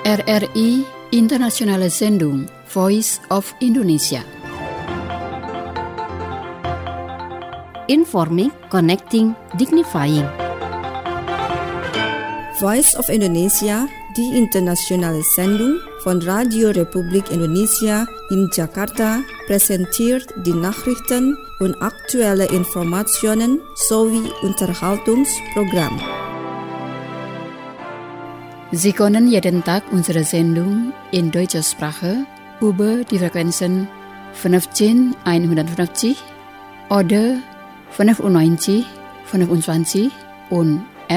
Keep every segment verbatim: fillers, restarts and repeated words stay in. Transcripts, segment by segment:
R R I Internationale Sendung Voice of Indonesia. Informing, connecting, dignifying. Voice of Indonesia, die internationale Sendung von Radio Republik Indonesia in Jakarta, präsentiert die Nachrichten und aktuelle Informationen sowie Unterhaltungsprogramm. Sie können jeden Tag unsere Sendung in deutscher Sprache über die Frequenzen fünfzehn einhundertfünfzig oder fünfundneunzig fünfundzwanzig und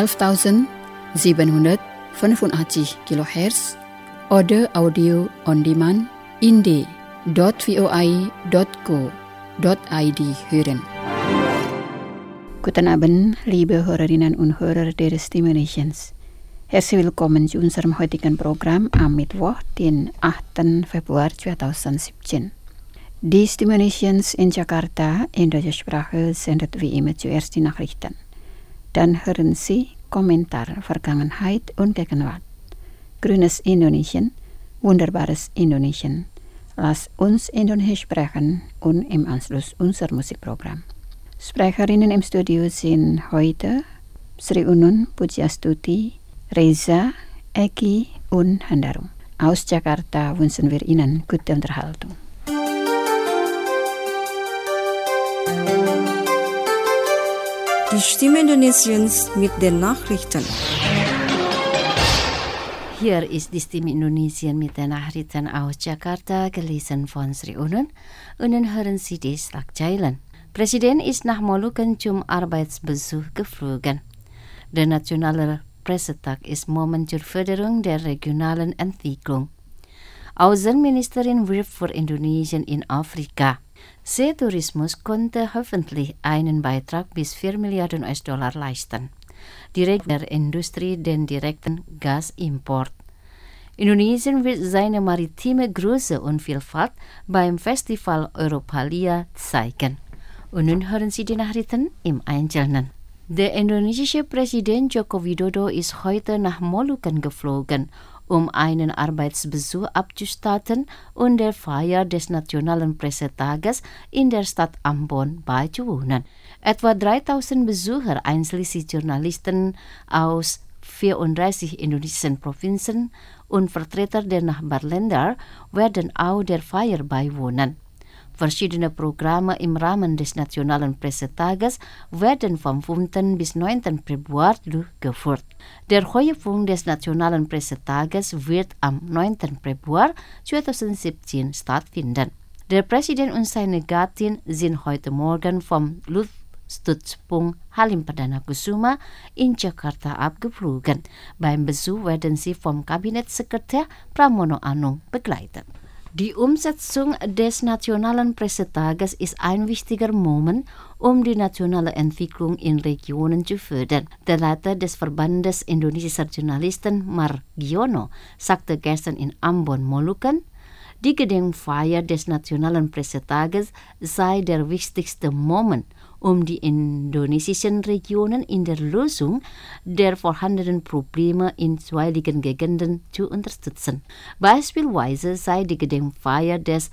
elftausendsiebenhundertfünfundachtzig Kilohertz oder Audio on Demand in d punkt voi punkt co punkt id hören. Guten Abend, liebe Hörerinnen und Hörer der Stimulations. Herzlich willkommen zu unserem heutigen Programm am Mittwoch, den achten Februar zweitausendsiebzehn. Die Stimulations in Jakarta in deutscher Sprache sendet wie immer zuerst die Nachrichten. Dann hören Sie Kommentar Vergangenheit und Gegenwart. Grünes Indonesien, wunderbares Indonesien. Lass uns Indonesisch sprechen und im Anschluss unser Musikprogramm. Sprecherinnen im Studio sind heute Sri Unun Pujiastuti, Reza, Eki und Handarum. Aus Jakarta wünschen wir Ihnen gute Unterhaltung. Die Stimme Indonesiens mit den Nachrichten. Hier ist die Stimme Indonesien mit den Nachrichten aus Jakarta, gelesen von Sri Unun. Und dann hören Sie die Schlagzeilen. Presiden ist nach Molukken zum Arbeitsbesuch geflogen. Der nationale Pressetag ist Moment zur Förderung der regionalen Entwicklung. Außenministerin wirbt für Indonesien in Afrika. Seetourismus konnte hoffentlich einen Beitrag bis vier Milliarden U S-Dollar leisten. Direkt der Industrie den direkten Gasimport. Indonesien wird seine maritime Größe und Vielfalt beim Festival Europalia zeigen. Und nun hören Sie die Nachrichten im Einzelnen. Der indonesische Präsident Joko Widodo ist heute nach Molukken geflogen, um einen Arbeitsbesuch abzustatten und der Feier des Nationalen Pressetages in der Stadt Ambon beizuwohnen. Etwa dreitausend Besucher, einschließlich Journalisten aus vierunddreißig indonesischen Provinzen und Vertreter der Nachbarländer, werden auch der Feier beiwohnen. Verschiedene Programme im Rahmen des Nationalen Pressetages werden vom fünften bis neunten Februar durchgeführt. Der Höhepunkt des Nationalen Pressetages wird am neunten Februar zweitausendsiebzehn stattfinden. Der Präsident und seine Gattin sind heute Morgen vom Luftstützpunkt Halim Perdana Kusuma in Jakarta abgeflogen. Beim Besuch werden sie vom Kabinettssekretär Pramono Anung begleitet. Die Umsetzung des Nationalen Pressetages ist ein wichtiger Moment, um die nationale Entwicklung in Regionen zu fördern. Der Leiter des Verbandes indonesischer Journalisten Margiono sagte gestern in Ambon, Molukken, die Gedenkfeier des Nationalen Pressetages sei der wichtigste Moment, um die indonesischen Regionen in der Lösung der vorhandenen Probleme in jeweiligen Gegenden zu unterstützen. Beispielsweise sei die Gedenkfeier des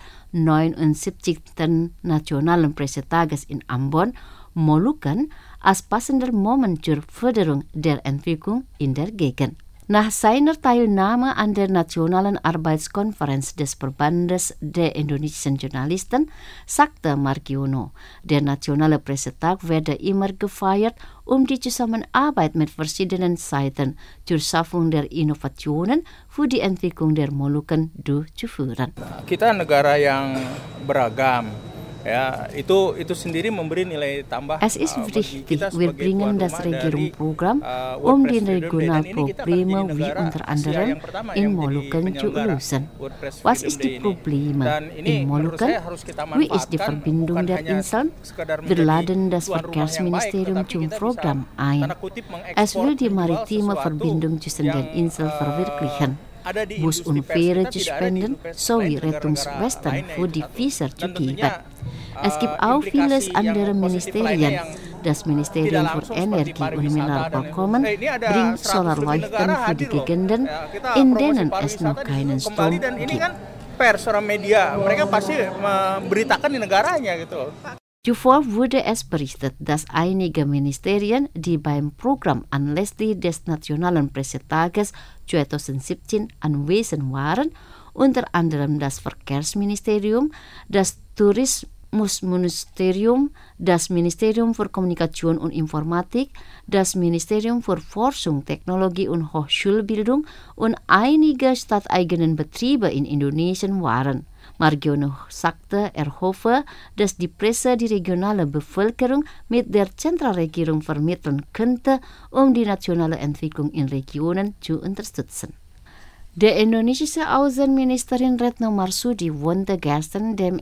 neunundsiebzigsten Nationalen Pressetages in Ambon, Molukken, als passender Moment zur Förderung der Entwicklung in der Gegend. Nach seiner Teilnahme an der Nationalen Arbeitskonferenz des Verbandes der indonesischen Journalisten sagte Margiono, der Nationale Pressetag werde immer gefeiert, um die Zusammenarbeit mit verschiedenen Seiten zur Schaffung der Innovationen für die Entwicklung der Molukken durchzuführen. Kita negara yang beragam. Ja, itu itu sendiri memberi nilai tambah. Es ist wichtig, wir bringen das Regierungsprogramm, um die regionalen Probleme wie unter anderem in Molukken zu lösen. Was ist die Probleme in Molukken? Wie ist die Verbindung der Inseln? Wir laden das Verkehrsministerium zum Programm ein. Es will die maritime Verbindung zwischen den Inseln verwirklichen. Bus und Fähre zu spenden sowie Rettungswesten für die Fischer zu geben. Es gibt auch vieles andere Ministerien, das Ministerium für Energie und Mineralvorkommen bringt Solarleuchten für die Gegenden, in denen es noch keinen Strom gibt. Pers, orang media, mereka pasti memberitakan di negaranya gitu. Zuvor wurde es berichtet, dass einige Ministerien, die beim Programm anlässlich des Nationalen Pressetages zwanzig siebzehn anwesend waren, unter anderem das Verkehrsministerium, das Tourismusministerium, das Ministerium für Kommunikation und Informatik, das Ministerium für Forschung, Technologie und Hochschulbildung und einige stadteigenen Betriebe in Indonesien waren. Margiono sagte, er hoffe, dass die Presse die regionale Bevölkerung mit der Zentralregierung vermitteln könnte, um die nationale Entwicklung in Regionen zu unterstützen. Der indonesische Außenministerin Retno Marsudi wohnte gestern dem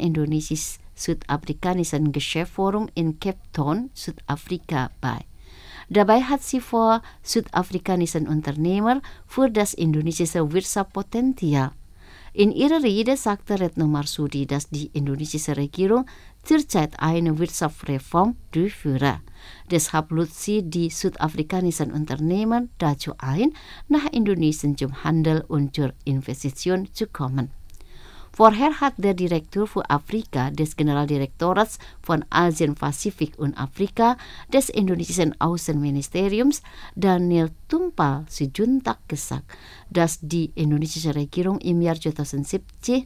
indonesisch-südafrikanischen Geschäftsforum in Cape Town, Südafrika bei. Dabei hat sie vor südafrikanischen Unternehmern für das indonesische Wirtschaftspotenzial. In ihrer Rede sagte Retno Marsudi, dass die indonesische Regierung zurzeit eine Wirtschaftsreform durchführe. Deshalb lud sie die südafrikanischen Unternehmen dazu ein, nach Indonesien zum Handel und zur Investition zu kommen. Vorher hat der Direktor für Afrika des Generaldirektorats von Asien, Pazifik und Afrika des indonesischen Außenministeriums, Daniel Tumpal Sijuntak, gesagt, dass die indonesische Regierung im Jahr zwanzig siebzehn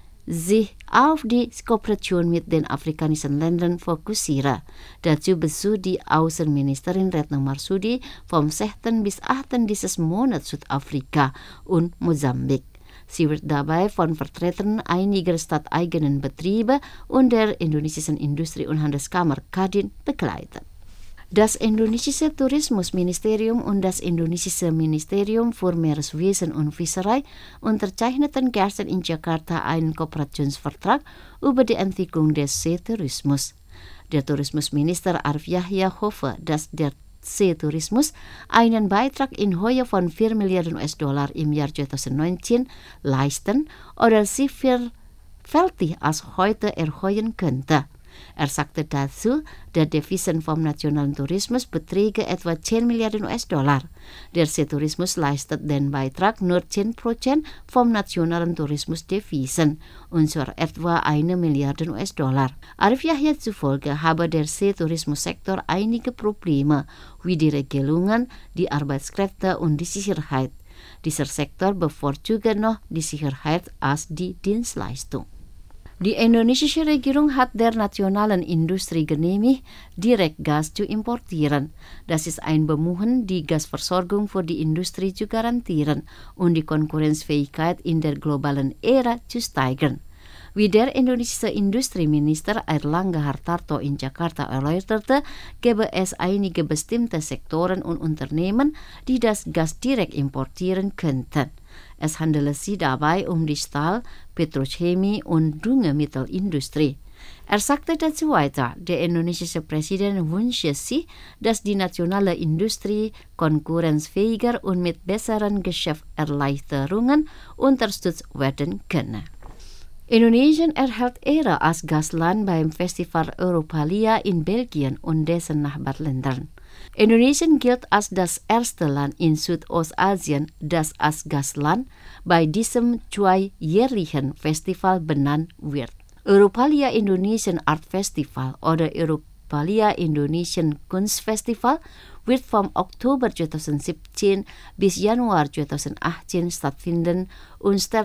sich auf die Kooperation mit den afrikanischen Ländern fokussiere. Dazu besucht die Außenministerin Retno Marsudi vom sechsten bis achten dieses Monats Südafrika und Mosambik. Sie wird dabei von Vertretern einiger stadteigenen Betriebe und der indonesischen Industrie- und Handelskammer Kadin begleitet. Das indonesische Tourismusministerium und das indonesische Ministerium für Meereswesen und Fischerei unterzeichneten gestern in Jakarta einen Kooperationsvertrag über die Entwicklung des Seetourismus. Der Tourismusminister Arif Yahya hoffe, dass der Seetourismus einen Beitrag in Höhe von vier Milliarden U S-Dollar im Jahr zwanzig neunzehn leisten oder sie vielfältig als heute erhöhen könnte. Er sagte dazu, der Devisen vom nationalen Tourismus beträge etwa zehn Milliarden U S-Dollar. Der Seetourismus leistet den Beitrag nur zehn Prozent vom nationalen Tourismusdevisen, und zwar etwa eine Milliarde U S-Dollar. Arif Yahya zufolge habe der Seetourismussektor einige Probleme, wie die Regelungen, die Arbeitskräfte und die Sicherheit. Dieser Sektor bevorzuge noch die Sicherheit als die Dienstleistung. Die indonesische Regierung hat der nationalen Industrie genehmigt, direkt Gas zu importieren. Das ist ein Bemühen, die Gasversorgung für die Industrie zu garantieren und die Konkurrenzfähigkeit in der globalen Ära zu steigern. Wie der indonesische Industrieminister Airlangga Hartarto in Jakarta erläuterte, gäbe es einige bestimmte Sektoren und Unternehmen, die das Gas direkt importieren könnten. Es handele sich dabei um die Stahl-, Petrochemie- und Düngemittelindustrie. Er sagte dazu weiter, der indonesische Präsident wünsche sich, dass die nationale Industrie konkurrenzfähiger und mit besseren Geschäftserleichterungen unterstützt werden könne. Indonesien erhält Ehre als Gastland beim Festival Europalia in Belgien und dessen Nachbarländern. Indonesien gilt als das erste Land in Südostasien, das als Gastland bei diesem zweijährigen Festival benannt wird. Europalia Indonesian Art Festival oder Europalia Indonesian Kunstfestival wird vom Oktober zwanzig siebzehn bis Januar zwanzig achtzehn stattfinden und stellt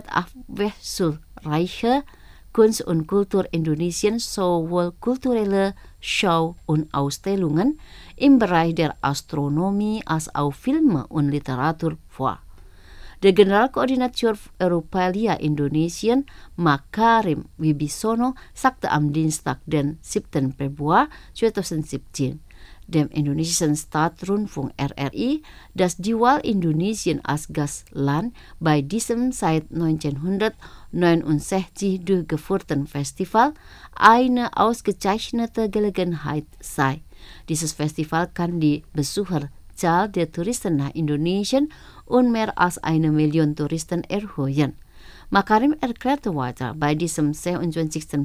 abwechslungsreiche Kunst und Kultur Indonesien sowohl kulturelle Show und Ausstellungen im Bereich der Astronomie als auch Filme und Literatur vor. Der Generalkoordinator Europalia Indonesien, Makarim Wibisono, sagte am Dienstag, den siebten Februar zwanzig siebzehn, dem indonesischen Staatsrundfunk R R I, dass dieweil Indonesien als Gastland bei diesem seit neunzehnhundertneunundsechzig durchgeführten Festival eine ausgezeichnete Gelegenheit sei. Dieses Festival kann die Besucherzahl der Touristen nach Indonesien um mehr als eine Million Touristen erhöhen. Makarim erklärte weiter, bei diesem siebenundzwanzigsten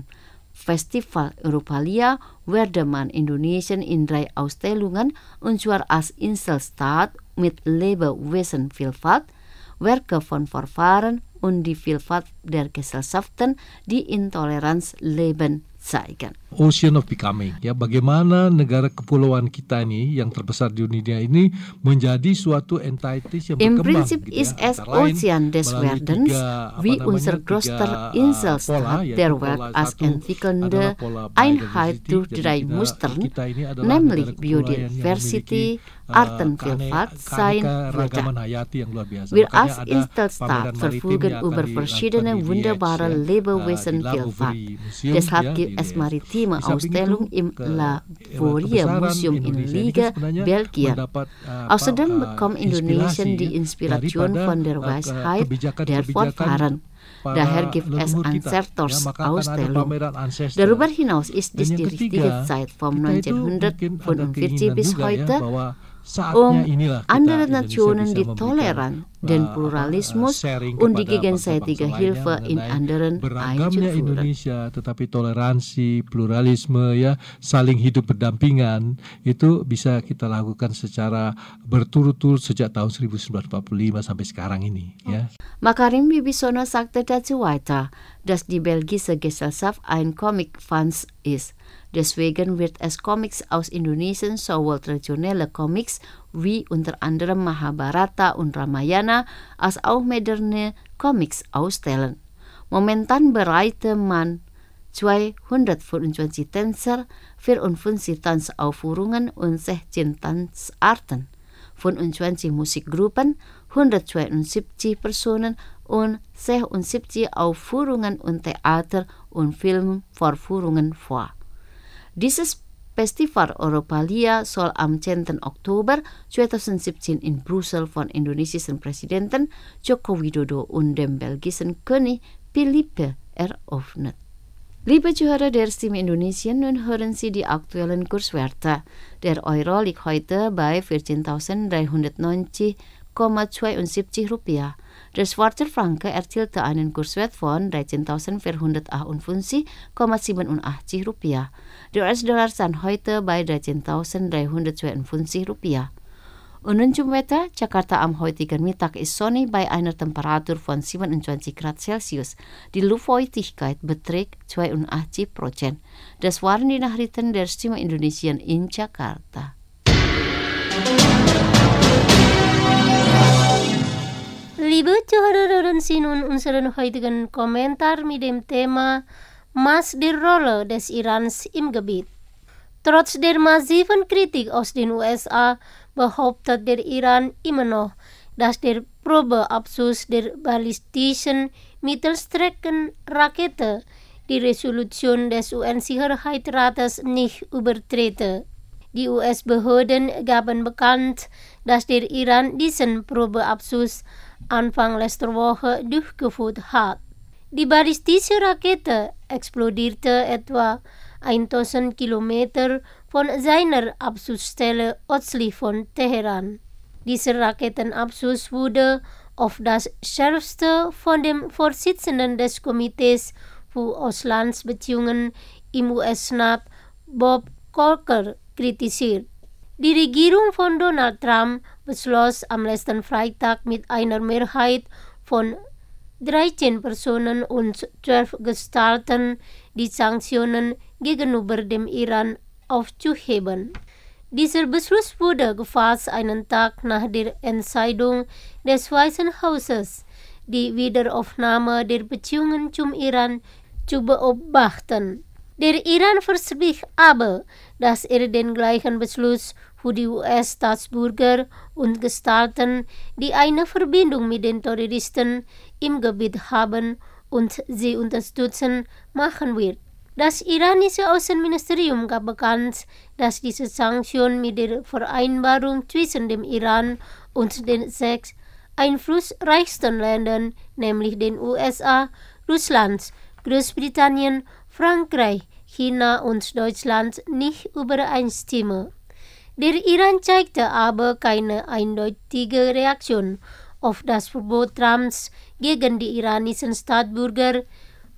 Festival Europalia werd man Indonesian in drei Ausstellungen und zwar als Inselstadt mit Lebewesen Vielfalt, Werke von Vorfahren und die Vielfalt der Gesellschaften, die Intoleranz leben zeigen. Ocean of Becoming, ya, bagaimana negara kepulauan kita ini yang terbesar di dunia ini menjadi suatu entities yang Im berkembang. Prinzip gitu ist ya, es antara lain Ozean des melalui Werdens, tiga, apa wie namanya, unser tiga, größter uh, Inselstaat pola, yaitu der pola Welt als satu entwickelnde adalah pola Einheit biodiversity. durch Jadi drei kita- Mustern, kita ini adalah nämlich negara kepulauan yang Biodiversity, memiliki, uh, Artenvielfalt, keane- Sein, keanekaragaman Wörter. hayati yang luar biasa. Wir Makanya als ada Inselstaat pameran maritim verfügen yang akan über dilakukan verschiedene di wunderbare Liège, ya, Lebewesenvielfalt. uh, di Museum, Deshalb ya, gibt di es Liège. maritime Di samping Ausstellung itu, im ke- Lavorie kebesaran Museum in Indonesia ini Liege, kan sebenarnya Belgien. mendapat, uh, Außerdem apa, uh, bekommt Indonesien inspirasi, die ya, Inspiration daripada, von der uh, Weisheit der kebijakan-kebijakan Vorfahren. para Daher gibt es leluhur kita. Ancestors Ya, maka akan ada Ausstellung. pameran ancestor. Darüber hinaus ist Dan dies yang die ketiga, richtige Zeit vom kita itu mungkin ada neunzehnhundertfünfundvierzig bis keinginan juga heute, ya, bahwa saatnya um inilah kita andere Indonesia Nationen bisa die memberikan, Toleranz, uh, den apa, Pluralismus uh, sharing und die kepada gegenseitige bangsa-bangsa Hilfe lainnya in mengenai anderen beragamnya einzuführen. Indonesia, tetapi toleransi, pluralisme, ya, saling hidup berdampingan itu bisa kita lakukan secara berturut-turut sejak tahun seribu sembilan ratus empat puluh lima sampai sekarang ini, ya. Makarim Wibisono sagte dazu weiter, dass die belgische Gesellschaft ein Comic-Fans ist. Deswegen wird es Comics aus Indonesien sowohl traditionelle Comics wie unter anderem Mahabharata und Ramayana als auch moderne Comics ausstellen. Momentan bereite man zweihundertfünfundzwanzig Tänzer, vierundfünfzig Tanzaufführungen und sechzehn Tanzarten, fünfundzwanzig Musikgruppen, hundertzweiundsiebzig Personen und sechsundsiebzig Aufführungen und Theater- und Filmvorführungen vor. Dieses Festival Europalia soll am zehnten Oktober zweitausendsiebzehn in Brüssel von indonesiischen Präsidenten Joko Widodo und dem belgischen König Philippe eröffnet. Liebe Zuhörer der Stimme Indonesien, nun hören Sie die aktuellen Kurswerte. Der Euro liegt heute bei vierzehntausenddreihundertneunzig Komma zweiundsiebzig Rupiah. Der Schweizer Franken erzielte einen Kurswert von dreizehntausendvierhundertachtundfünfzig Komma siebenundachtzig Rupiah. Der U S-Dollar stand heute bei dreizehntausenddreihundertzweiundfünfzig Rupiah. Und nun zum Wetter. Jakarta am heutigen Mittag ist sonnig bei einer Temperatur von siebenundzwanzig Grad Celsius. Die Luftfeuchtigkeit beträgt zweiundachtzig Prozent. Das waren die Nachrichten der Stimme Indonesien in Jakarta. Liebe Zuhörer, hören Sie nun unseren heutigen Kommentar mit dem Thema Maß der Rolle des Irans im Gebiet. Trotz der massiven Kritik aus den U S A behauptet der Iran immer noch, dass der Probeabschuss der ballistischen Mittelstreckenrakete die Resolution des U N-Sicherheitsrates nicht übertrete. Die U S-Behörden gaben bekannt, dass der Iran diesen Probeabschuss Anfang letzter Woche durchgeführt hat. Die ballistische Rakete explodierte etwa tausend Kilometer von seiner Abschussstelle östlich von Teheran. Dieser Raketenabschuss wurde auf das Schärfste von dem Vorsitzenden des Komitees für Auslandsbeziehungen im U S-Senat, Bob Corker, kritisiert. Die Regierung von Donald Trump beschloss am letzten Freitag mit einer Mehrheit von dreizehn Personen und zwölf Gestalten die Sanktionen gegenüber dem Iran aufzuheben. Dieser Beschluss wurde gefasst einen Tag nach der Entscheidung des Weißen Hauses, die Wiederaufnahme der Beziehungen zum Iran zu beobachten. Der Iran verspricht aber, dass er den gleichen Beschluss für die U S-Staatsbürger und Gestalten, die eine Verbindung mit den Terroristen im Gebiet haben und sie unterstützen, machen wird. Das iranische Außenministerium gab bekannt, dass diese Sanktionen mit der Vereinbarung zwischen dem Iran und den sechs einflussreichsten Ländern, nämlich den U S A, Russland, Großbritannien, Frankreich, China und Deutschland nicht übereinstimmen. Der Iran zeigte aber keine eindeutige Reaktion auf das Verbot Trumps gegen die iranischen Staatsbürger,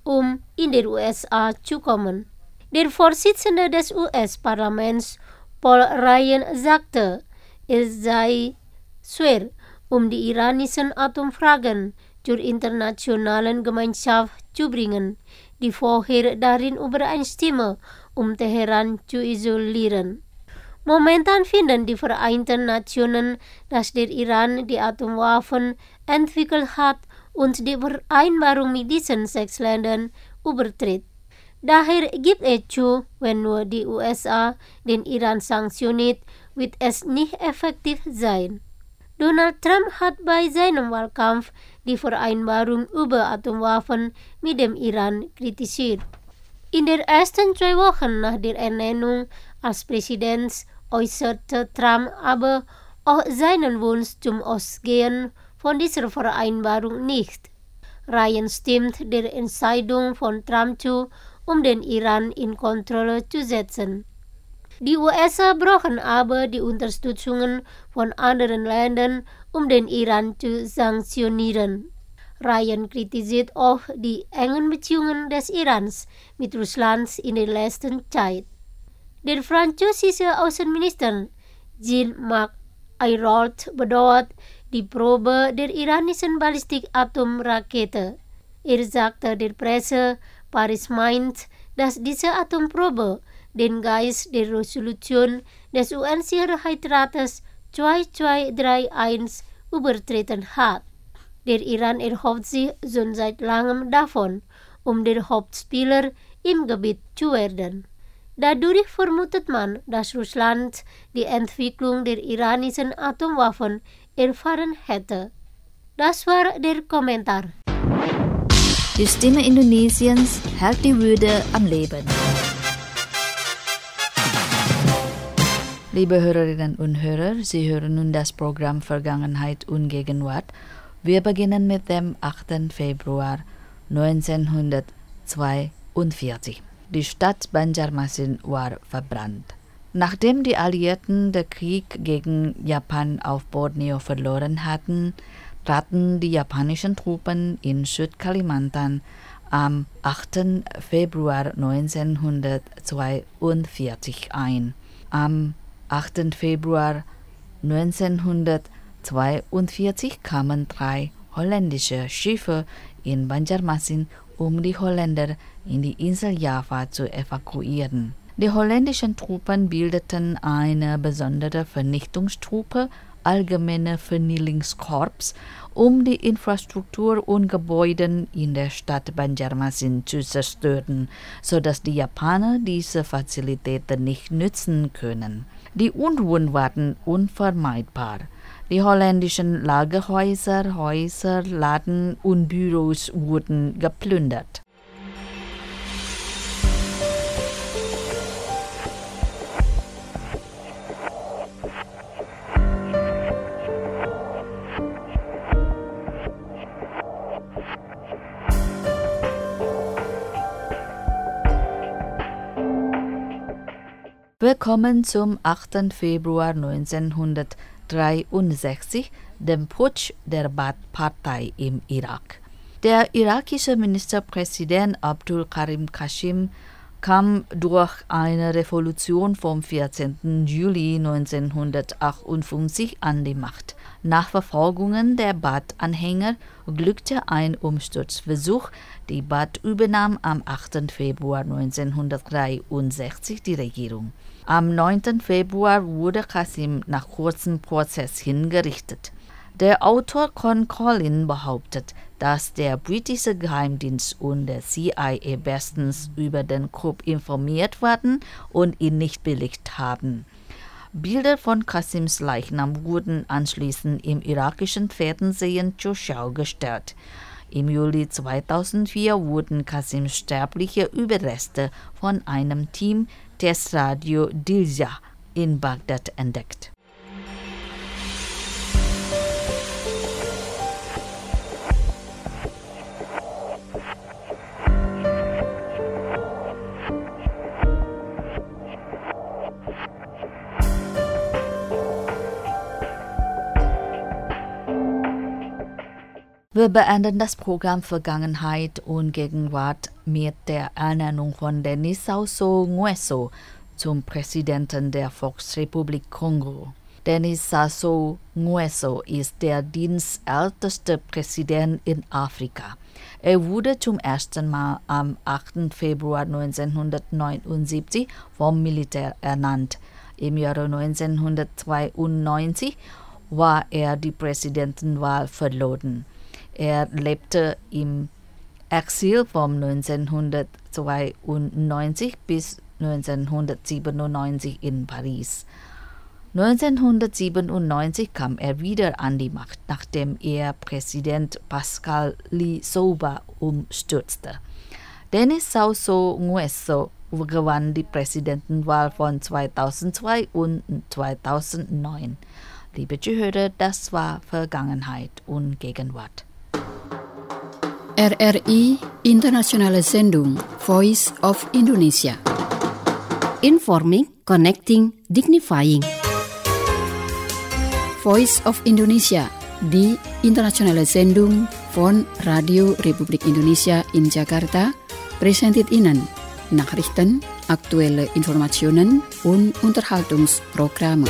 um in der U S A zu kommen. Der Vorsitzende des U S-Parlaments, Paul Ryan, sagte, es sei schwer, um die iranischen Atomfragen zur internationalen Gemeinschaft zu bringen, die vorher darin übereinstimme, um Teheran zu isolieren. Momentan finden die Vereinten Nationen, dass der Iran die Atomwaffen entwickelt hat und die Vereinbarung mit diesen sechs Ländern übertritt. Daher gibt es zu, wenn nur die U S A den Iran sanktioniert, wird es nicht effektiv sein. Donald Trump hat bei seinem Wahlkampf die Vereinbarung über Atomwaffen mit dem Iran kritisiert. In den ersten zwei Wochen nach der Ernennung als Präsident äußerte Trump aber auch seinen Wunsch zum Ausgehen von dieser Vereinbarung nicht. Ryan stimmt der Entscheidung von Trump zu, um den Iran in Kontrolle zu setzen. Die U S A brauchen aber die Unterstützung von anderen Ländern, um den Iran zu sanktionieren. Ryan kritisiert auch die engen Beziehungen des Irans mit Russland in der letzten Zeit. Der französische Außenminister Jean-Marc Ayrault bedauert die Probe der iranischen Ballistik-Atomrakete. Er sagte der Presse, Paris meint, dass diese Atomprobe den Geist der Resolution des U N-Sicherheitsrates zweitausendzweihundereinunddreißig übertreten hat. Der Iran erhofft sich schon seit langem davon, um der Hauptspieler im Gebiet zu werden. Dadurch vermutet man, dass Russland die Entwicklung der iranischen Atomwaffen erfahren hätte. Das war der Kommentar. Die Stimme Indonesiens hält die Würde am Leben. Liebe Hörerinnen und Hörer, Sie hören nun das Programm Vergangenheit und Gegenwart. Wir beginnen mit dem achten Februar neunzehnhundertzweiundvierzig. Die Stadt Banjarmasin war verbrannt. Nachdem die Alliierten den Krieg gegen Japan auf Borneo verloren hatten, traten die japanischen Truppen in Südkalimantan am achten Februar neunzehnhundertzweiundvierzig ein. Am achten Februar neunzehnhundertzweiundvierzig kamen drei holländische Schiffe in Banjarmasin, um die Holländer in die Insel Java zu evakuieren. Die holländischen Truppen bildeten eine besondere Vernichtungstruppe, Allgemeine Vernichtungskorps, um die Infrastruktur und Gebäude in der Stadt Banjarmasin zu zerstören, sodass die Japaner diese Fazilitäten nicht nutzen können. Die Unruhen waren unvermeidbar. Die holländischen Lagerhäuser, Häuser, Laden und Büros wurden geplündert. Willkommen zum achten Februar neunzehnhundertdreiundsechzig, dem Putsch der Baath-Partei im Irak. Der irakische Ministerpräsident Abdul Karim Qasim kam durch eine Revolution vom vierzehnten Juli neunzehnhundertachtundfünfzig an die Macht. Nach Verfolgungen der Baath-Anhänger glückte ein Umsturzversuch. Die Baath übernahm am achten Februar neunzehnhundertdreiundsechzig die Regierung. Am neunten Februar wurde Qasim nach kurzem Prozess hingerichtet. Der Autor Con Collin behauptet, dass der britische Geheimdienst und der C I A bestens über den Coup informiert waren und ihn nicht billigt haben. Bilder von Qasims Leichnam wurden anschließend im irakischen Fernsehen zur Schau gestellt. Im Juli zweitausendvier wurden Qasims sterbliche Überreste von einem Team des Radio Dilja in Bagdad entdeckt. Wir beenden das Programm Vergangenheit und Gegenwart mit der Ernennung von Denis Sassou Nguesso zum Präsidenten der Volksrepublik Kongo. Denis Sassou Nguesso ist der dienstälteste Präsident in Afrika. Er wurde zum ersten Mal am achten Februar neunzehnhundertneunundsiebzig vom Militär ernannt. Im Jahre neunzehnhundertzweiundneunzig war er die Präsidentenwahl verloren. Er lebte im Exil von neunzehnhundertzweiundneunzig bis neunzehnhundertsiebenundneunzig in Paris. neunzehnhundertsiebenundneunzig kam er wieder an die Macht, nachdem er Präsident Pascal Lissouba umstürzte. Denis Sassou Nguesso gewann die Präsidentenwahl von zweitausendzwei und zweitausendneun. Liebe Zuhörer, das war Vergangenheit und Gegenwart. R R I Internationale Sendung Voice of Indonesia. Informing, connecting, dignifying. Voice of Indonesia, die internationale Sendung von Radio Republik Indonesia in Jakarta, präsentiert Ihnen Nachrichten, aktuelle Informationen und Unterhaltungsprogramme.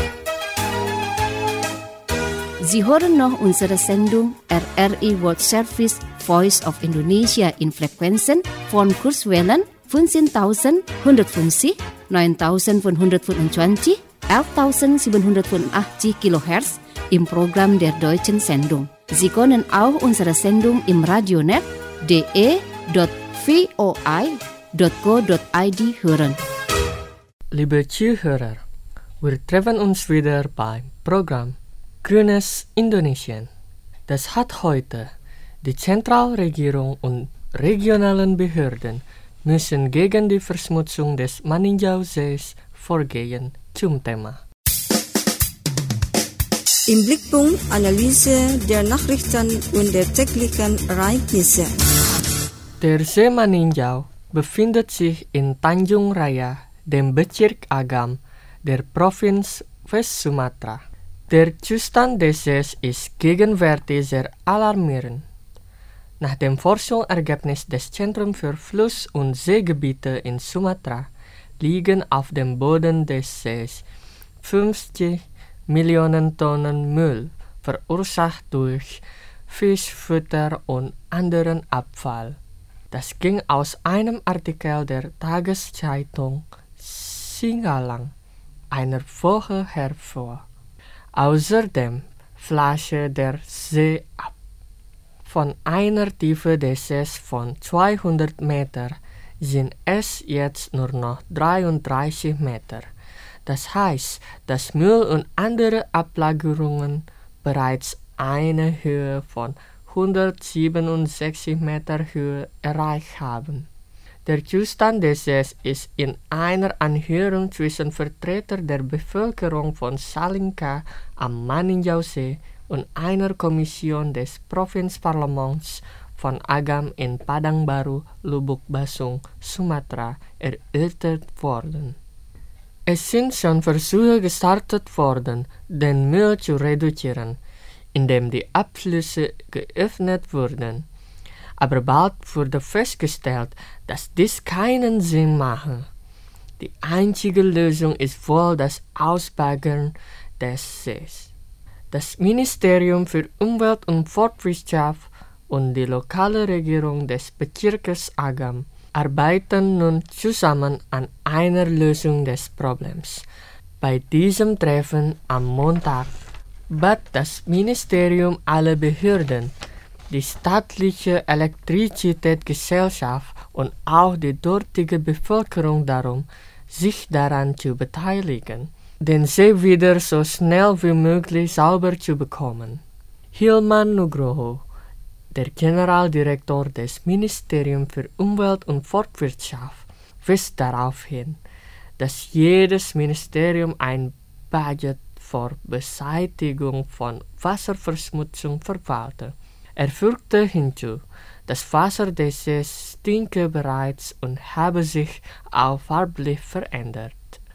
Sie hören noch unsere Sendung R R I World Service Voice of Indonesia in Frequenzen von Kurzwellen fünfzehntausendeinhundertfünfzig, neuntausendfünfhundertfünfundzwanzig, elftausendsiebenhundertfünfundachtzig Kilohertz im Programm der deutschen Sendung. Sie können auch unsere Sendung im Radionet d e dot v o i dot co dot i d hören. Liebe Zuhörer, wir treffen uns wieder beim Programm Grünes Indonesien. Das hat heute die Zentralregierung und regionalen Behörden müssen gegen die Verschmutzung des Maninjau-Sees vorgehen zum Thema. Im Blickpunkt Analyse der Nachrichten und der täglichen Ereignisse. Der See Maninjau befindet sich in Tanjung Raya, dem Bezirk Agam der Provinz West-Sumatra. Der Zustand des Sees ist gegenwärtig sehr alarmierend. Nach dem Forschungsergebnis des Zentrums für Fluss- und Seegebiete in Sumatra liegen auf dem Boden des Sees fünfzig Millionen Tonnen Müll, verursacht durch Fischfutter und anderen Abfall. Das ging aus einem Artikel der Tageszeitung Singalang einer Woche hervor. Außerdem flachte der See ab. Von einer Tiefe des Sees von zweihundert Meter sind es jetzt nur noch dreiunddreißig Meter. Das heißt, dass Müll und andere Ablagerungen bereits eine Höhe von hundertsiebenundsechzig Meter Höhe erreicht haben. Der Zustand des Sees ist in einer Anhörung zwischen Vertretern der Bevölkerung von Salingka am Maninjau-See und einer Kommission des Provinzparlaments von Agam in Padang Baru, Lubuk Basung, Sumatra erörtert worden. Es sind schon Versuche gestartet worden, den Müll zu reduzieren, indem die Abflüsse geöffnet wurden. Aber bald wurde festgestellt, dass dies keinen Sinn mache. Die einzige Lösung ist wohl das Ausbaggern des Sees. Das Ministerium für Umwelt und Forstwirtschaft und die lokale Regierung des Bezirkes Agam arbeiten nun zusammen an einer Lösung des Problems. Bei diesem Treffen am Montag bat das Ministerium alle Behörden, die staatliche Elektrizitätsgesellschaft und auch die dortige Bevölkerung darum, sich daran zu beteiligen, den See wieder so schnell wie möglich sauber zu bekommen. Hilman Nugroho, der Generaldirektor des Ministeriums für Umwelt und Forstwirtschaft, wies darauf hin, dass jedes Ministerium ein Budget zur Beseitigung von Wasserverschmutzung verwalte. Er fügte hinzu, das Wasser des Sees stinke bereits und habe sich auch farblich verändert.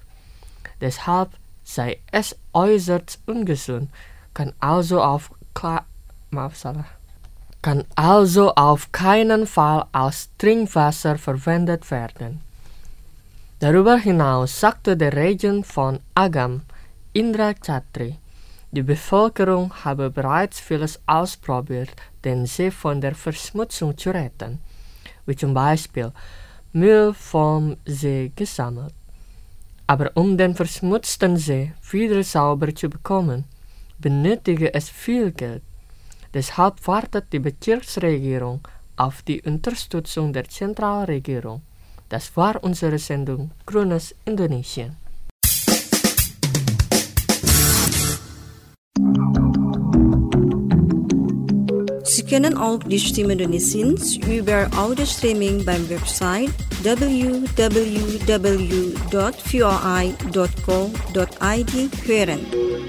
Deshalb sei es äußerst ungesund, kann also auf Kla- kann also auf keinen Fall als Trinkwasser verwendet werden. Darüber hinaus sagte der Regent von Agam, Indra Chatri, die Bevölkerung habe bereits vieles ausprobiert, den See von der Verschmutzung zu retten, wie zum Beispiel Müll vom See gesammelt. Aber um den verschmutzten See wieder sauber zu bekommen, benötige es viel Geld. Deshalb wartet die Bezirksregierung auf die Unterstützung der Zentralregierung. Das war unsere Sendung Grünes Indonesien. Sie können auch die Stimme Indonesiens über Audio-Streaming beim Website w w w dot v o i dot co dot i d hören.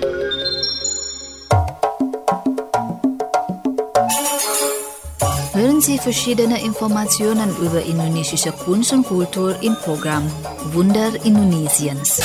Hören Sie verschiedene Informationen über indonesische Kunst und Kultur im Programm Wunder Indonesiens.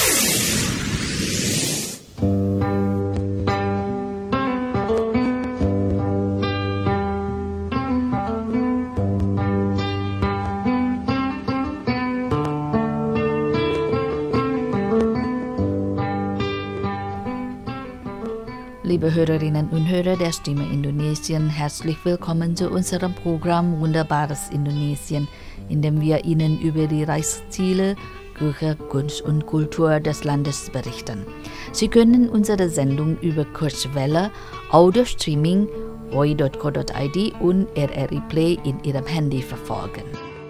Liebe Hörerinnen und Hörer der Stimme Indonesien, herzlich willkommen zu unserem Programm Wunderbares Indonesien, in dem wir Ihnen über die Reiseziele, Küche, Kunst und Kultur des Landes berichten. Sie können unsere Sendung über Kurzwelle, Audio-Streaming, v o i dot co dot i d und R R I Play in Ihrem Handy verfolgen.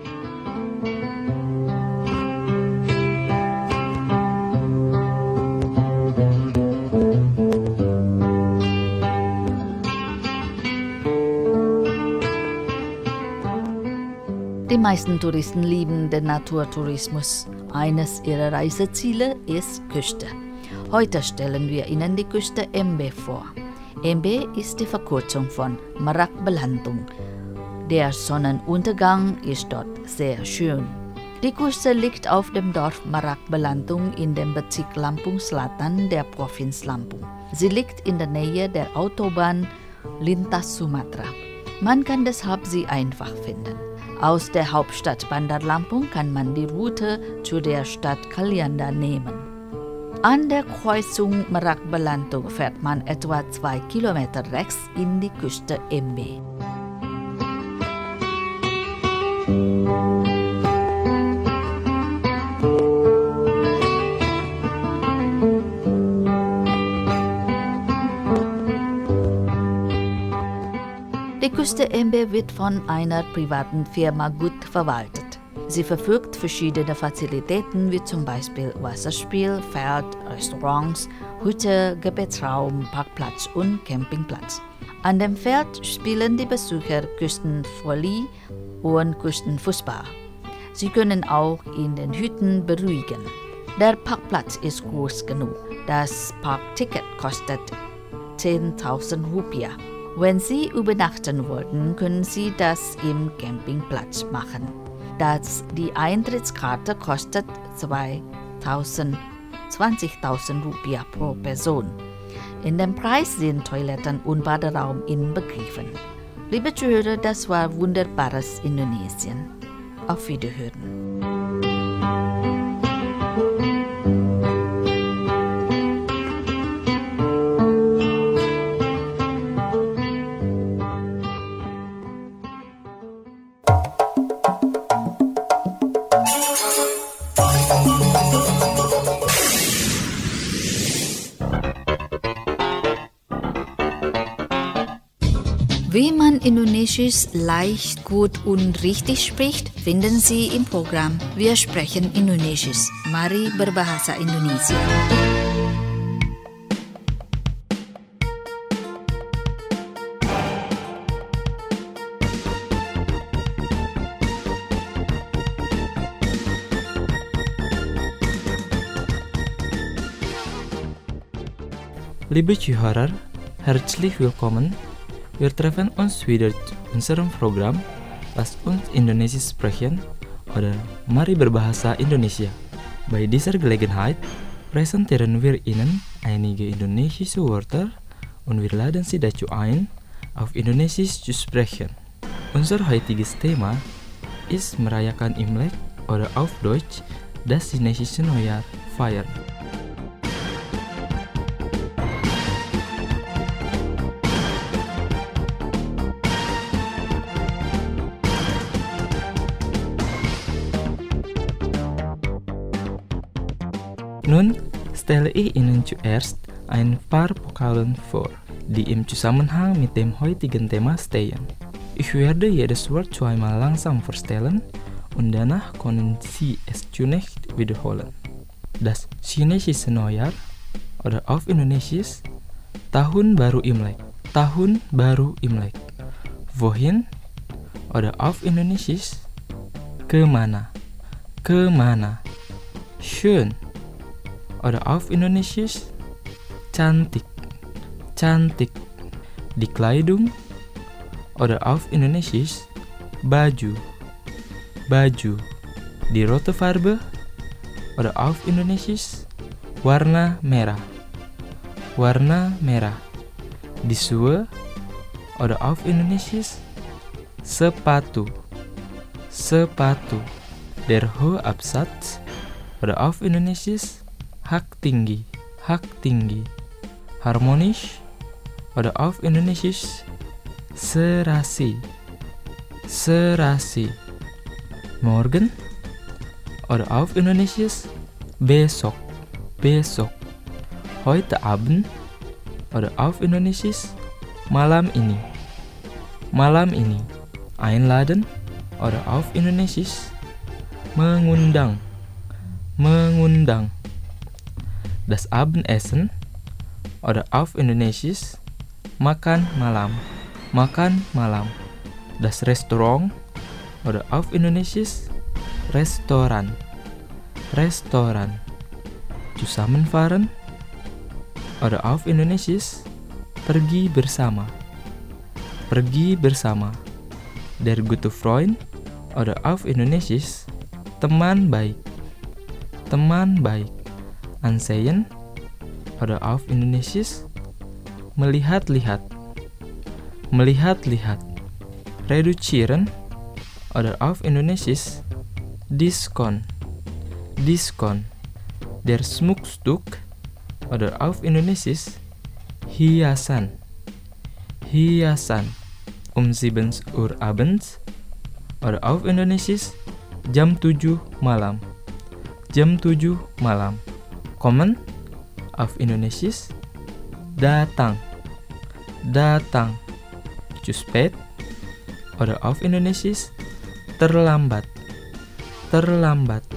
Die meisten Touristen lieben den Naturtourismus. Eines ihrer Reiseziele ist Küste. Heute stellen wir Ihnen die Küste Embe vor. Embe ist die Verkürzung von Merak Belantung. Der Sonnenuntergang ist dort sehr schön. Die Küste liegt auf dem Dorf Merak Belantung in dem Bezirk Lampung Selatan der Provinz Lampung. Sie liegt in der Nähe der Autobahn Lintas Sumatra. Man kann deshalb sie einfach finden. Aus der Hauptstadt Bandar Lampung kann man die Route zu der Stadt Kalianda nehmen. An der Kreuzung Merak Belantung fährt man etwa zwei Kilometer rechts in die Küste Embe. Die Küste Embe wird von einer privaten Firma gut verwaltet. Sie verfügt verschiedene Fazilitäten wie zum Beispiel Wasserspiel, Feld, Restaurants, Hütte, Gebetsraum, Parkplatz und Campingplatz. An dem Feld spielen die Besucher Küstenvolley und Küstenfußball. Sie können auch in den Hütten beruhigen. Der Parkplatz ist groß genug. Das Parkticket kostet zehntausend Rupiah. Wenn Sie übernachten wollten, können Sie das im Campingplatz machen. Das, die Eintrittskarte kostet zwanzigtausend Rupiah pro Person. In dem Preis sind Toiletten und Baderaum inbegriffen. Liebe Zuhörer, das war Wunderbares Indonesien. Auf Wiederhören. Wie man Indonesisch leicht, gut und richtig spricht, finden Sie im Programm Wir sprechen Indonesisch. Mari berbahasa Indonesia. Liebe Zuhörer, herzlich willkommen. Wir treffen uns wieder zu unserem Programm Lass uns Indonesisch sprechen oder Mari berbahasa Indonesia. Bei dieser Gelegenheit präsentieren wir Ihnen einige indonesische Wörter und wir laden Sie dazu ein, auf Indonesisch zu sprechen. Unser heutiges Thema ist merayakan Imlek oder auf Deutsch das chinesische Neujahr feiern. Nun stelle ich Ihnen zuerst ein paar Vokabeln vor, die im Zusammenhang mit dem heutigen Thema stehen. Ich werde jedes Wort zweimal langsam vorstellen und danach können Sie es zunächst wiederholen. Das chinesische Neujahr oder auf Indonesisch Tahun Baru Imlek. Tahun Baru Imlek. Wohin oder auf Indonesisch kemana. Kemana. Schön oder auf Indonesisch cantik. Cantik. Die Kleidung oder auf Indonesisch baju. Baju. Die rote Farbe oder auf Indonesisch warna merah. Warna merah. Die Schuhe oder auf Indonesisch sepatu. Sepatu. Der hohe Absatz oder auf Indonesisch hak tinggi. Hak tinggi. Harmonisch oder auf Indonesisch serasi. Serasi. Morgen oder auf Indonesisch besok. Besok. Heute Abend oder auf Indonesisch malam ini. Malam ini. Einladen oder auf Indonesisch mengundang. Mengundang. Das Abendessen oder auf Indonesisch makan malam. Makan malam. Das Restaurant oder auf Indonesisch Restoran. Restoran. Zusammenfahren oder auf Indonesisch pergi bersama. Pergi bersama. Der gute Freund oder auf Indonesisch teman baik. Teman baik. Ansehen oder auf Indonesisch melihat-lihat. Melihat-lihat. Reduzieren oder auf Indonesisch diskon. Diskon. Der Schmuckstück oder auf Indonesisch hiasan. Hiasan. Um sieben Uhr abends oder auf Indonesisch jam tujuh malam. Jam tujuh malam. Kommen auf Indonesisch datang. Datang. Zu spät oder auf Indonesisch terlambat. Terlambat.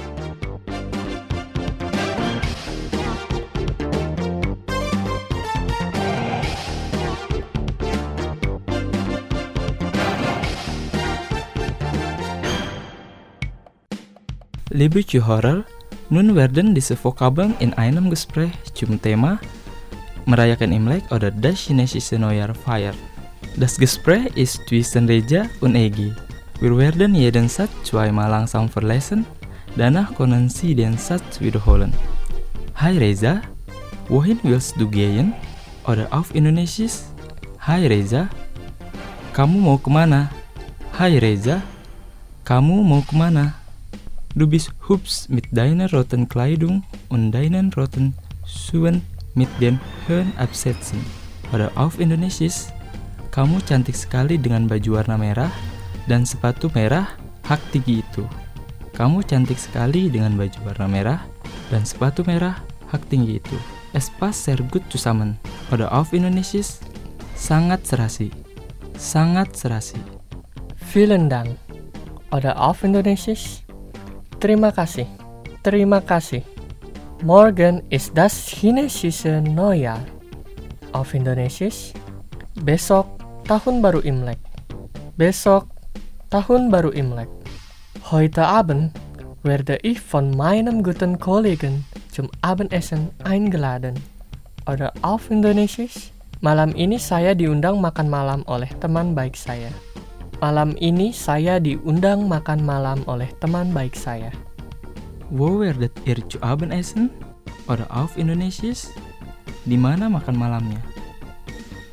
Liebe Zuhörer, nun werden diese Vokabeln in einem Gespräch zum Thema merayakan Imlek oder das chinesische Neujahr feiern. Das Gespräch ist zwischen Reza und Egi. Wir werden jeden Satz zweimal langsam verlesen, danach können Sie den Satz wiederholen. Hai Reza, wohin willst du gehen? Oder auf Indonesisch, Hai Reza, kamu mau kemana? Hai Reza, kamu mau kemana? Du bist hübsch mit deiner roten Kleidung und deinen roten Schuhen mit den hohen Absätzen. Oder auf Indonesisch, kamu cantik sekali dengan baju warna merah dan sepatu merah hak tinggi itu. Kamu cantik sekali dengan baju warna merah dan sepatu merah hak tinggi itu. Es passt sehr gut zusammen. Oder auf Indonesisch, sangat serasi. Sangat serasi. Vielen Dank. Oder auf Indonesisch, terima kasih. Terima kasih. Morgen ist das chinesische Neujahr. Auf Indonesisch, besok Tahun Baru Imlek. Besok Tahun Baru Imlek. Heute Abend werde ich von meinem guten Kollegen zum Abendessen eingeladen. Oder auf Indonesisch, malam ini saya diundang makan malam oleh teman baik saya. Malam ini saya diundang makan malam oleh teman baik saya. Wo werdet ihr zu Abendessen? Oder auf Indonesisch, di mana makan malamnya?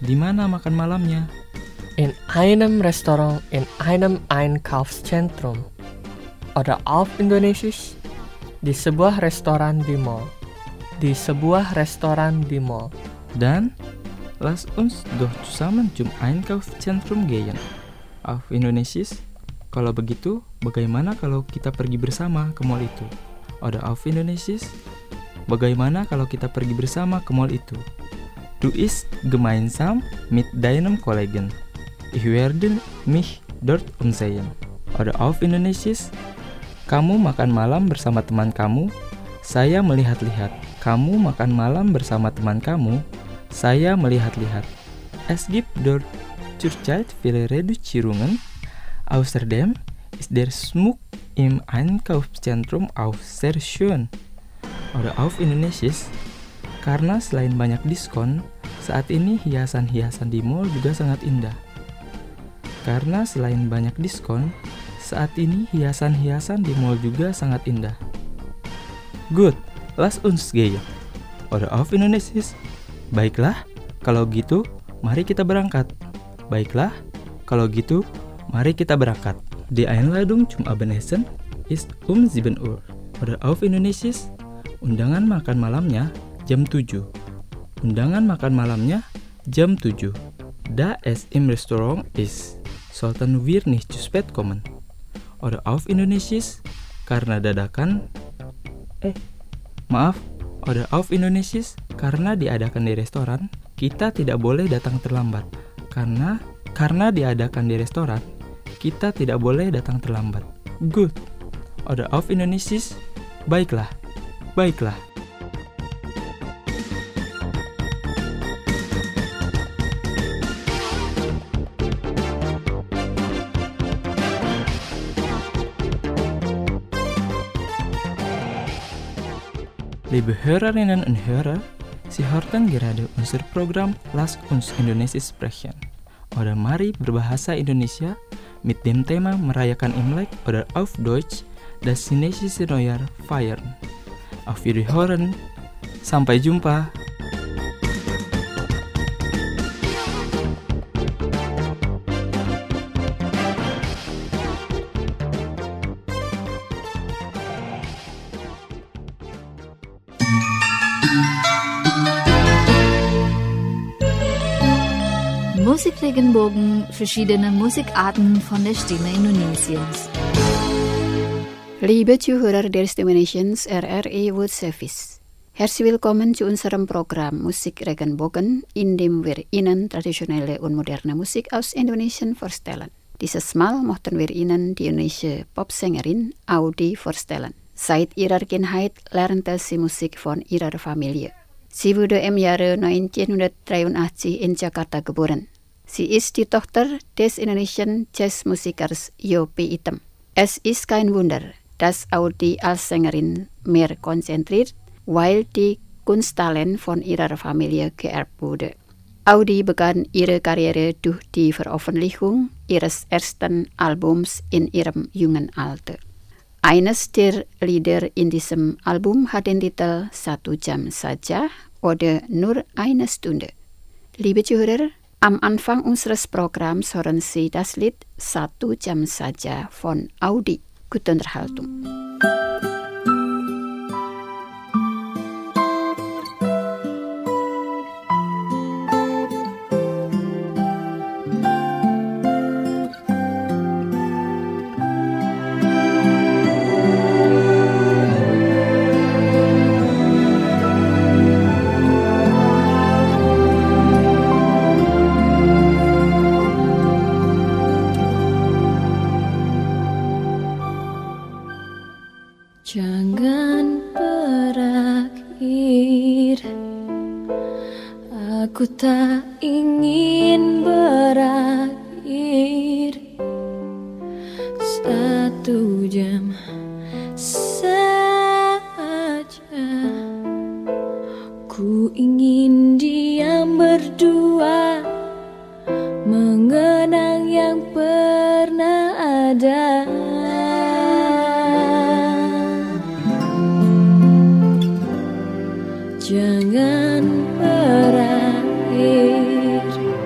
Di mana makan malamnya? In einem Restaurant in einem Einkaufszentrum. Oder auf Indonesisch, di sebuah restoran di mall. Di sebuah restoran di mall. Dan lass uns doch zusammen zum Einkaufszentrum gehen. Auf Indonesisch, kalau begitu, bagaimana kalau kita pergi bersama ke mall itu? Oder auf Indonesisch, bagaimana kalau kita pergi bersama ke mall itu? Du isst gemeinsam mit deinem Kollegen. Ich werde mich dort umsehen. Oder auf Indonesisch, kamu makan malam bersama teman kamu, saya melihat-lihat. Kamu makan malam bersama teman kamu, saya melihat-lihat. Es gibt dort zurzeit viele Reduzierungen. Außerdem ist der Schmuck im Einkaufszentrum auch sehr schön. Oder auf Indonesisch, karena selain banyak diskon, saat ini hiasan-hiasan di mall juga sangat indah. Karena selain banyak diskon, saat ini hiasan-hiasan di mall juga sangat indah. Good, lass uns gehen. Oder auf Indonesisch, baiklah, kalau gitu, mari kita berangkat. Baiklah, kalau gitu, mari kita berangkat. Die Einladung zum Abendessen ist um sieben Uhr. Oder auf Indonesisch, undangan makan malamnya jam tujuh. Undangan makan malamnya jam tujuh. Da es im Restaurant ist, sollten wir nicht zu spät kommen. Oder auf Indonesisch, karena dadakan Eh, maaf. Oder auf Indonesisch, karena diadakan di restoran, kita tidak boleh datang terlambat. Karena karena diadakan di restoran, kita tidak boleh datang terlambat. Good. Oder auf Indonesisch, baiklah. Baiklah. Liebe Hörerinnen und Hörer, Sie hörten gerade unser Programm Lass uns Indonesisch sprechen. Oder mari berbahasa Indonesia mit dem Thema merayakan Imlek oder auf Deutsch das chinesische Neujahr feiern. Auf Wiederhören, sampai jumpa. Musikregenbogen, verschiedene Musikarten von der Stimme Indonesiens. Liebe Zuhörer der Stimme Indonesiens R R I World Service. Herzlich willkommen zu unserem Programm Musikregenbogen, in dem wir Ihnen traditionelle und moderne Musik aus Indonesien vorstellen. Dieses Mal möchten wir Ihnen die indonesische Popsängerin Audi vorstellen. Seit ihrer Kindheit lernte sie Musik von ihrer Familie. Sie wurde im Jahre neunzehnhundertdreiundachtzig in Jakarta geboren. Sie ist die Tochter des indonesischen Jazzmusikers Yopi Item. Es ist kein Wunder, dass Audi als Sängerin mehr konzentriert, weil die Kunsttalent von ihrer Familie geerbt wurde. Audi begann ihre Karriere durch die Veröffentlichung ihres ersten Albums in ihrem jungen Alter. Eines der Lieder in diesem Album hat den Titel Satu Jam Saja oder Nur eine Stunde. Liebe Zuhörer, am Anfang unseres Programms hören Sie das Lied Satu Jam Saja von Audi. Gute Unterhaltung. Jangan berakhir, aku tak ingin berakhir. Satu jam saja, ku ingin diam berdua, mengenang yang pernah ada. Jangan berakhir,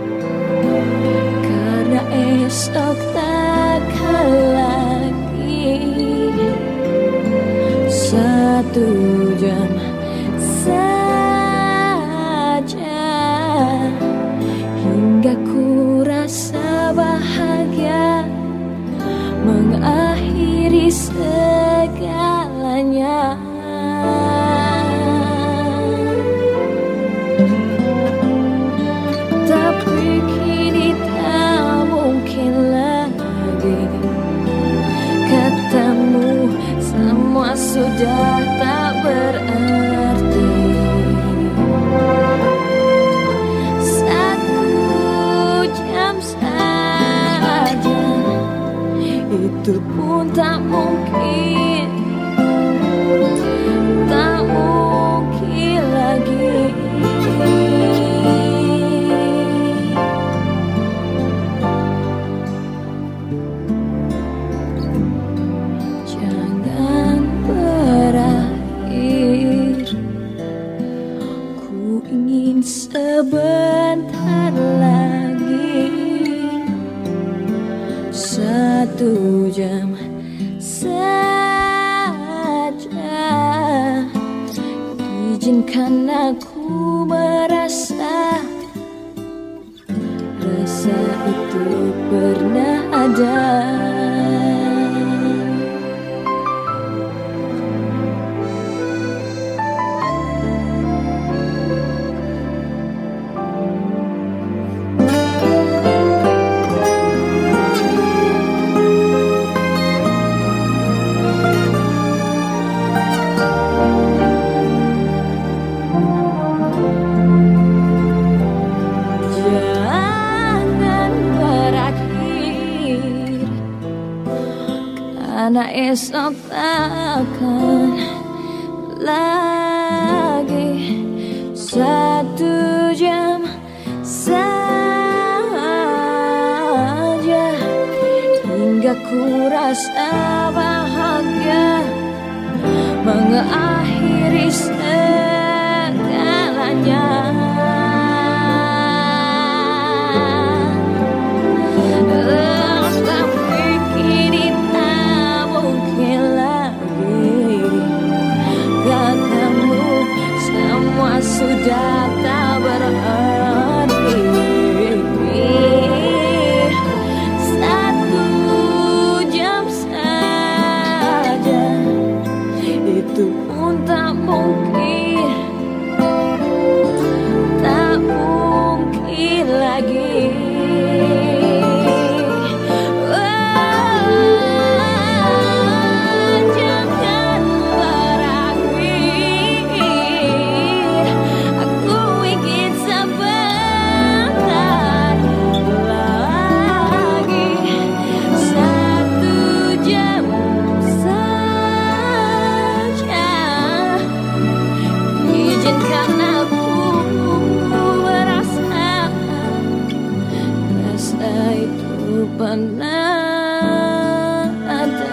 sudah tak berarti. Satu jam saja, itu pun tak mungkin, tak mungkin lagi. Jangan berakhir, ku ingin sebentar lagi. Satu jam saja, izinkan aku merasa rasa itu pernah ada. Jangan berakhir, karena esok takkan lagi. Satu jam saja, hingga ku rasa bahagia mengakhiri segalanya. Tapi kini tak mungkin lagi, katamu semua sudah tak berarti. Satu jam saja, itu pun tak mungkin, tak mungkin lagi. Jangan berakhir, aku ingin sebentar lagi. Satu jam saja, izinkan aku merasa rasa itu pernah ada.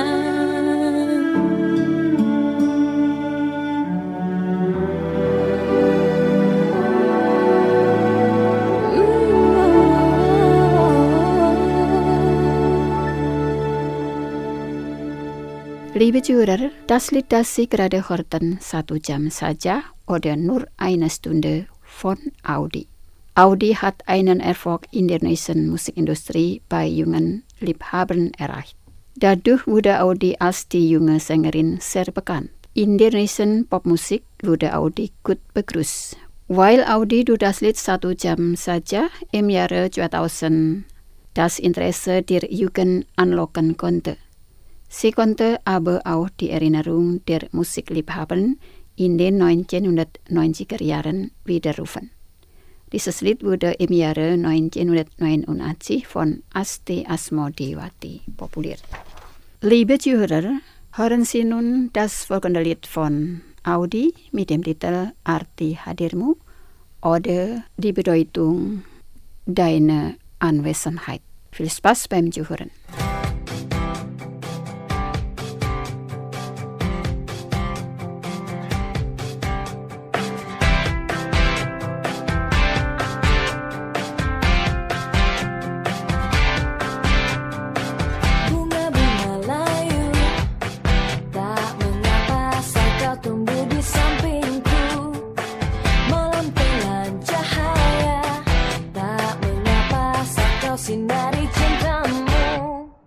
Liebe Zuhörer, das Lied, das Sie gerade hörten, satu jam saja oder nur eine Stunde von Audi. Audi hat einen Erfolg in der indonesian Musikindustrie bei jungen Liebhabern erreicht. Dadurch wurde Audi als die junge Sängerin sehr bekannt. In der indonesian Popmusik wurde Audi gut begrüßt, weil Audi durch das Lied satu jam saja im Jahre zweitausend das Interesse der Jugend anlocken konnte. Sie konnte aber auch die Erinnerung der Musikliebhaber in den neunzehnhundertneunziger Jahren widerrufen. Dieses Lied wurde im Jahre neunzehnhundertneunundachtzig von Asti Asmodiwati populär. Liebe Zuhörer, hören Sie nun das folgende Lied von Audi mit dem Titel Arti Hadirmu oder die Bedeutung deiner Anwesenheit. Viel Spaß beim Zuhören. Sinari cintamu.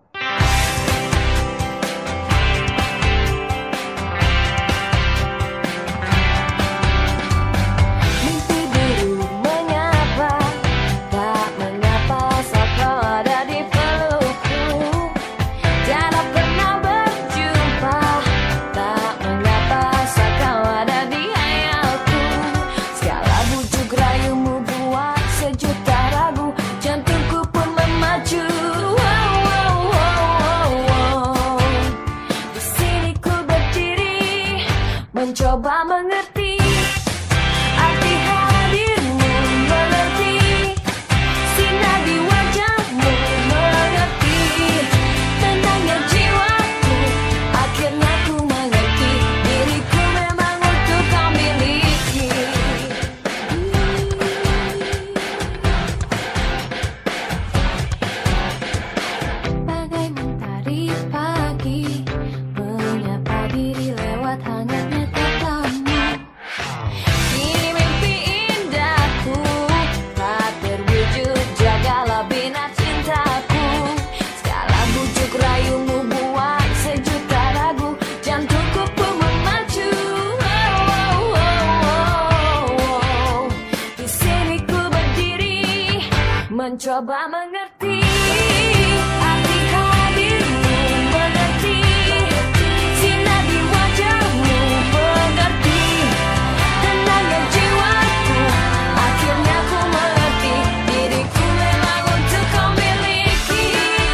Coba mengerti arti hadirmu, mengerti sinar di wajahmu, mengerti tenangnya jiwaku. Akhirnya ku mengerti diriku memang untuk kau miliki.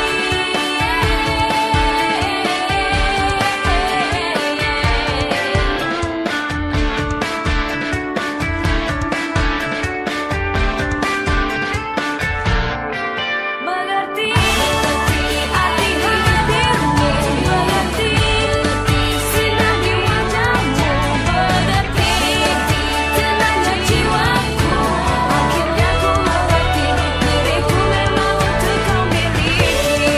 Mengerti arti hadirmu, mengerti sinar di wajahmu, mengerti tenangnya jiwaku. Akhirnya ku mengerti diriku memang untuk kau miliki.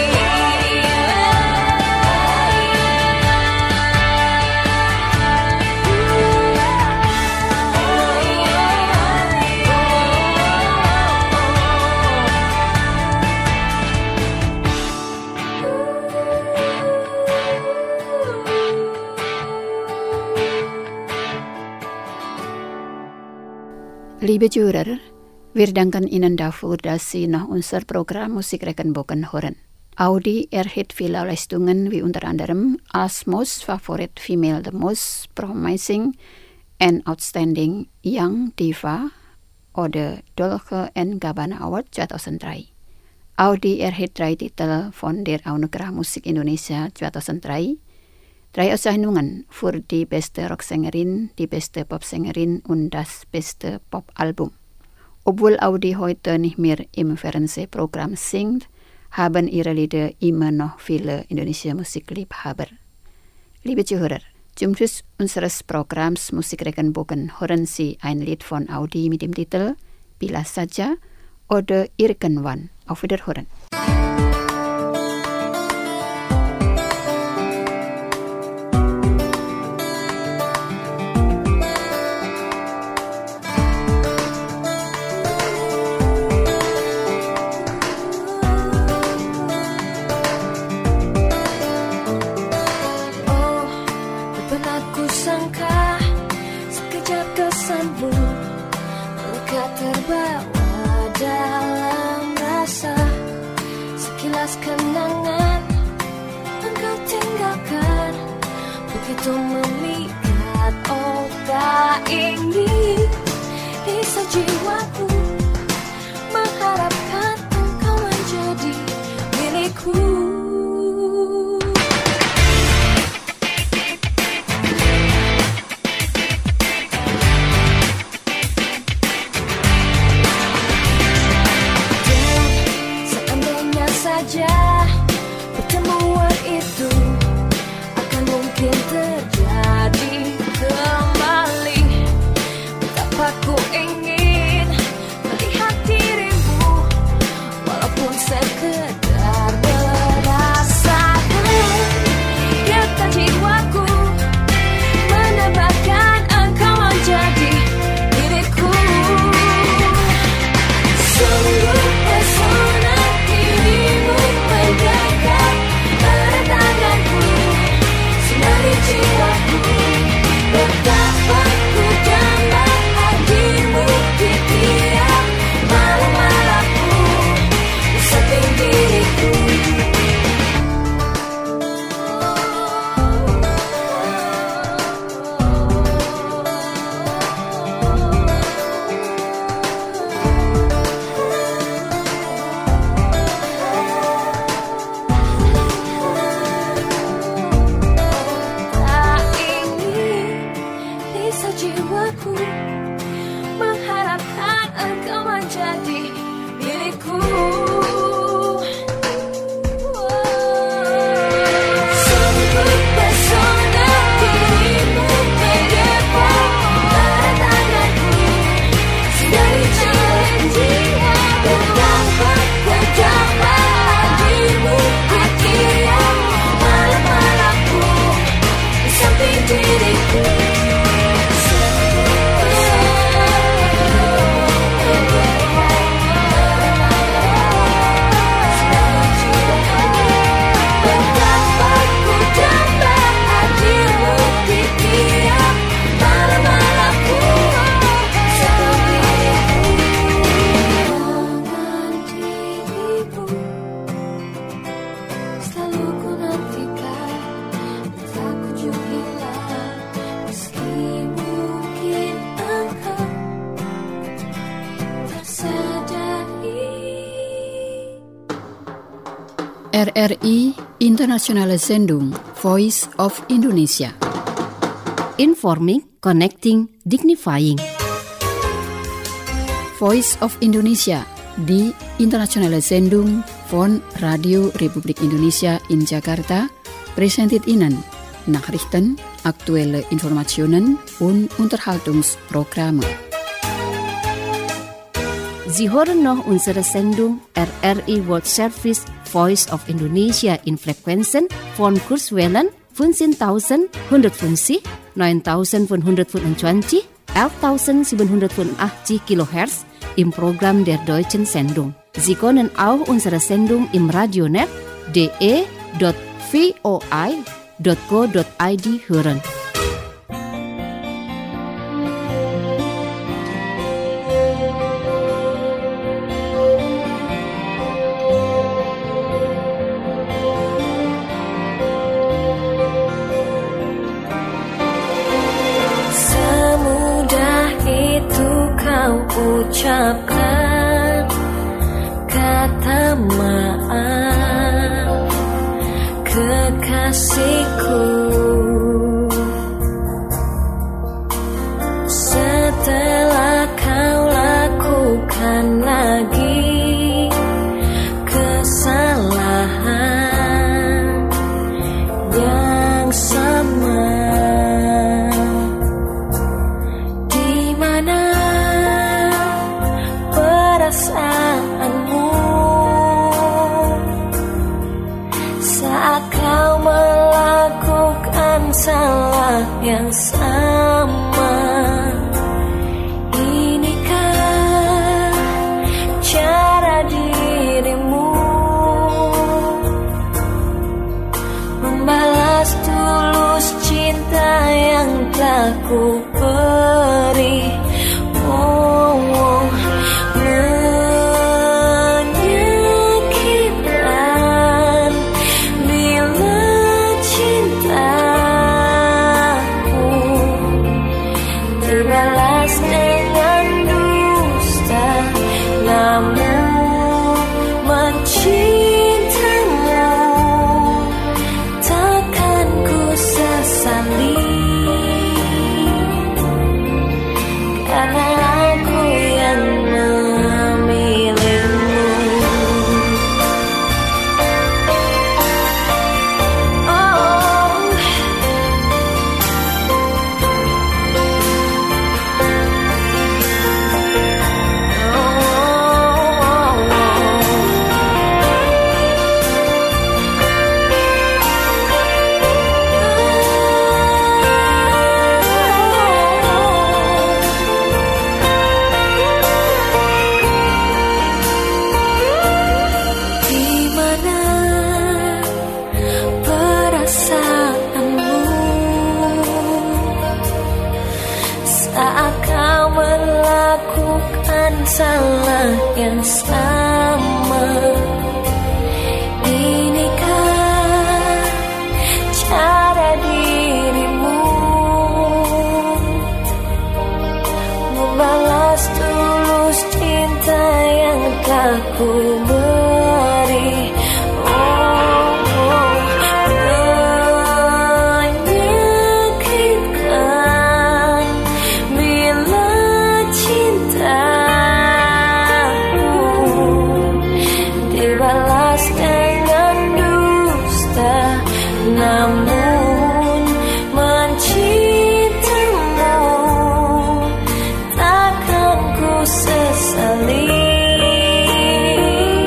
Liebe Zuhörer, wir danken Ihnen dafür, dass Sie nach unser Programm Musikregenbogen hören. Audi erhält viele Leistungen wie unter anderem als Most Favorite Female, the Most Promising and Outstanding Young Diva oder Dolce and Gabbana Award zweitausenddrei. Audi erhält drei Titel von der Anugerah Musik Indonesia zweitausenddrei, drei Auszeichnungen für die beste Rocksängerin, die beste Popsängerin und das beste Popalbum. Obwohl Audi heute nicht mehr im Fernsehprogramm singt, haben ihre Lieder immer noch viele indonesische Musikliebhaber. Liebe Zuhörer, zum Schluss unseres Programms Musikregenbogen hören Sie ein Lied von Audi mit dem Titel Bila Saja oder Irgendwann. Auf Wiederhören. Oh, tak pernah ku sangka sekejap kesanmu melekat terbawa dalam rasa. Sekilas kenangan engkau tinggalkan, begitu memikat. Oh, tak ingin risau jiwaku mengharapkan engkau menjadi milikku. Seandainya saja pertemuan itu akan mungkin terjadi kembali, R R I Internationale Sendung Voice of Indonesia. Informing, connecting, dignifying. Voice of Indonesia di Internationale Sendung von Radio Republik Indonesia in Jakarta presented Ihnen Nachrichten, aktuelle Informationen und Unterhaltungsprogramme. Sie hören noch unsere Sendung R R I World Service Voice of Indonesia in Frequenzen von Kurzwellen fünfzehntausendeinhundertfünfzig, neuntausendfünfhundertfünfundzwanzig, elftausendsiebenhundertfünfundachtzig Kilohertz im Programm der deutschen Sendung. Sie können auch unsere Sendung im Radionet d e dot v o i dot co dot i d hören. Ucapkan kata maaf, kekasihku, setelah kau lakukan lagi kesalahan yang sama. Perasaanmu saat kau melakukan salah yang sama. Inikah cara dirimu membalas tulus cinta yang telah ku beri? Oh, oh. Salah yang sama. Inikah cara dirimu membalas tulus cinta yang telah ku beri? Oh, oh. Menyakitkan bila cinta dibalas dengan dusta, namun mencintamu takkan ku sesali.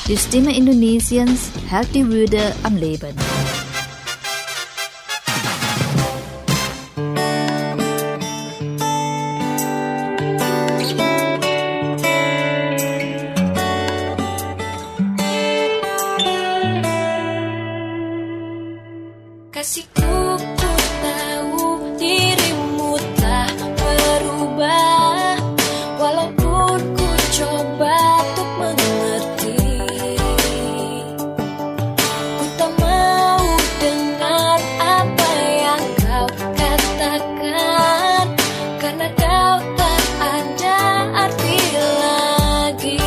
Die Stimme Indonesiens hält die Würde am Leben. Kasihku, ku tahu dirimu tak berubah, walaupun ku coba untuk mengerti. Ku tak mau dengar apa yang kau katakan, karena kau tak ada arti lagi.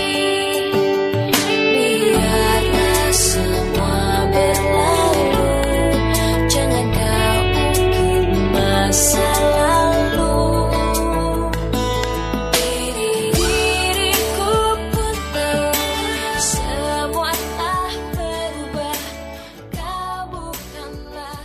Biarlah semua berlalu, jangan kau ungkit masa lalu. Diri-diriku pun tahu semua telah berubah, kau bukanlah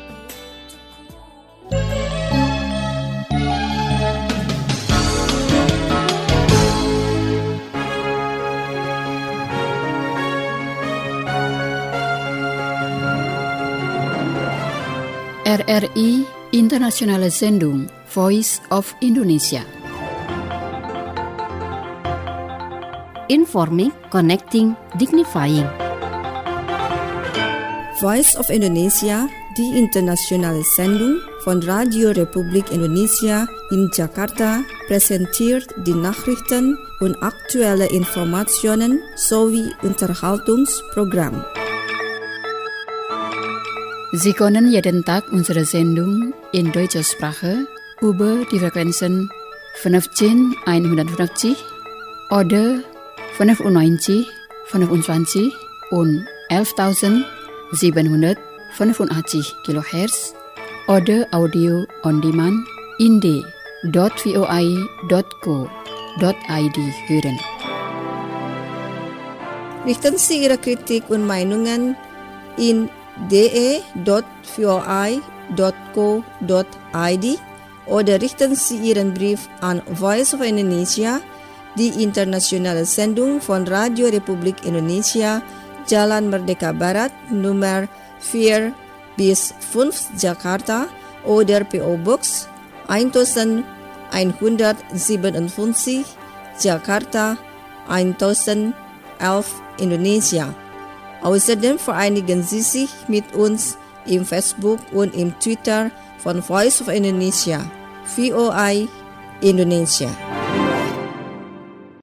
R R I Internationale Sendung Voice of Indonesia. Informing, connecting, dignifying. Voice of Indonesia, die internationale Sendung von Radio Republik Indonesia in Jakarta, präsentiert die Nachrichten und aktuelle Informationen sowie Unterhaltungsprogramm. Sie können jeden Tag unsere Sendung in deutscher Sprache über die Frequenzen fünfzehn einhundertfünfzig oder fünfundneunzig fünfundzwanzig und elftausendsiebenhundertfünfundachtzig Kilohertz oder Audio on Demand in d punkt voi punkt co punkt id hören. Richten Sie Ihre Kritik und Meinungen in d e punkt voi punkt co punkt id oder richten Sie Ihren Brief an Voice of Indonesia, die internationale Sendung von Radio Republik Indonesia, Jalan Merdeka Barat, Nummer vier bis fünf Jakarta oder P O Box elfhundertsiebenundfünfzig, Jakarta elf Indonesia. Außerdem vereinigen Sie sich mit uns im Facebook und im Twitter von Voice of Indonesia, V O I Indonesia.